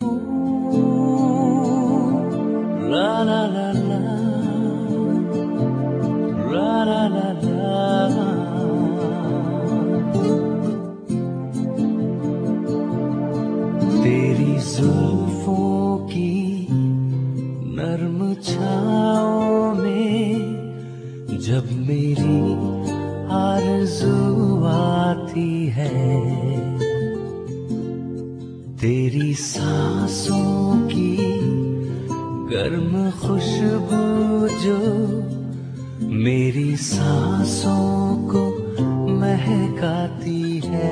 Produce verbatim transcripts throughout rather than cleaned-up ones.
La la la la, la la la la. तेरी जुल्फों की नर्म छाँव में जब मेरी आरज़ू आती है, तेरी सांसों की गर्म खुशबू जो मेरी सांसों को महकाती है।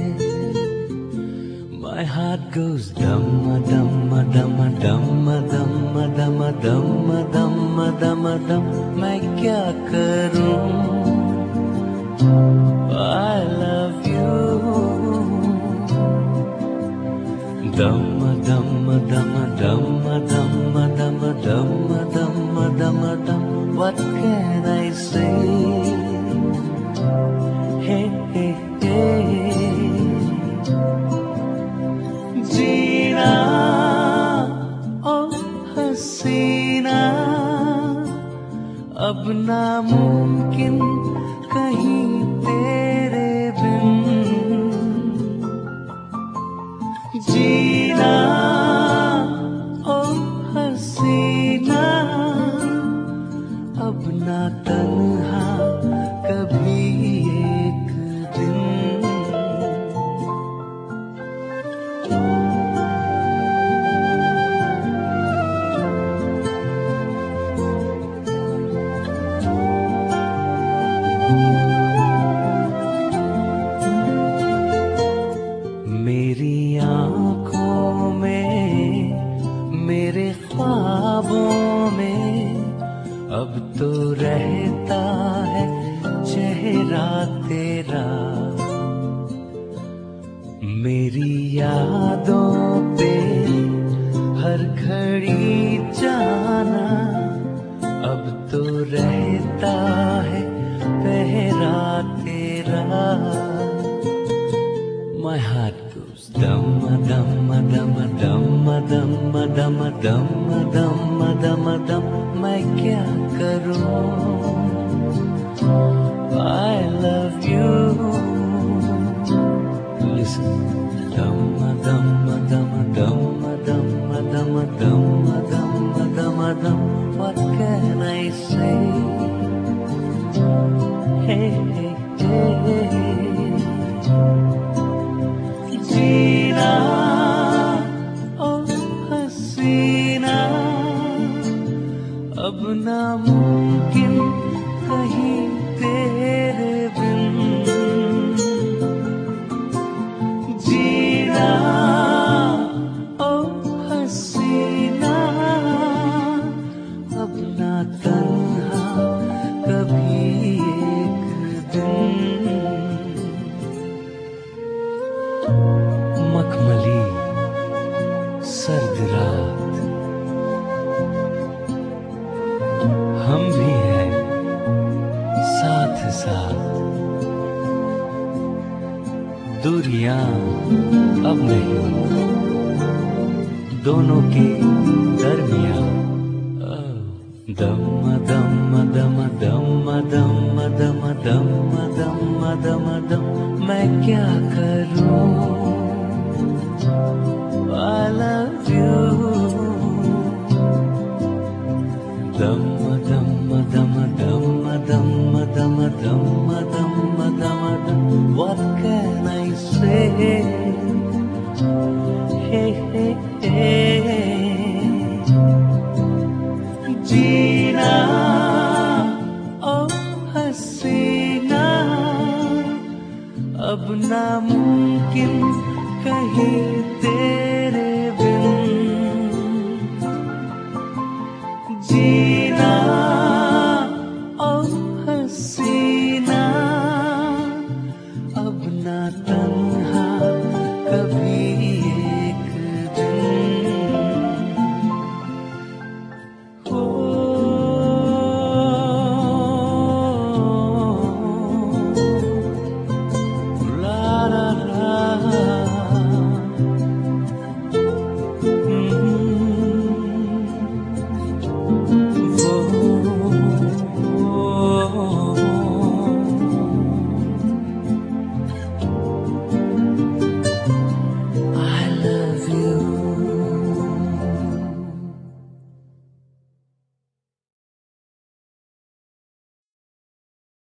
My heart goes dum dum dum dum dum dum dum dum dum dum। मैं क्या करूं? I love you। Dum dum dum dum dum dum dum dum dum dum। What can I say? Hey hey hey। जीना ओ हसीना अब नामुमकिन कहीं तेरे बिन। जीना ओ हसीना अब ना तन्हा कभी एक दिन। मेरी आँखों में मेरे ख्वाबों में अब तो रहता है चेहरा तेरा। मेरी यादों पे हर घड़ी जाना अब तो रहता है पहरा तेरा। My heart goes dum dum dum dum dum dum dum dum dum dum। मैं क्या करूं? I love you। Listen, dum dum dum dum dum dum dum dum dum dum। What can I say? Hey hey hey। जीना ओ हसीना अब नामुमकिन कहीं तेरे बिन। जीना ओ हसीना अब ना तन्हा कभी एक दिन। मखमली सर्द रात हम भी हैं साथ साथ। दूरियां अब नहीं दोनों के दरमियां। दम दम दम दम दम दम दम दम दम दम। मैं क्या करूं?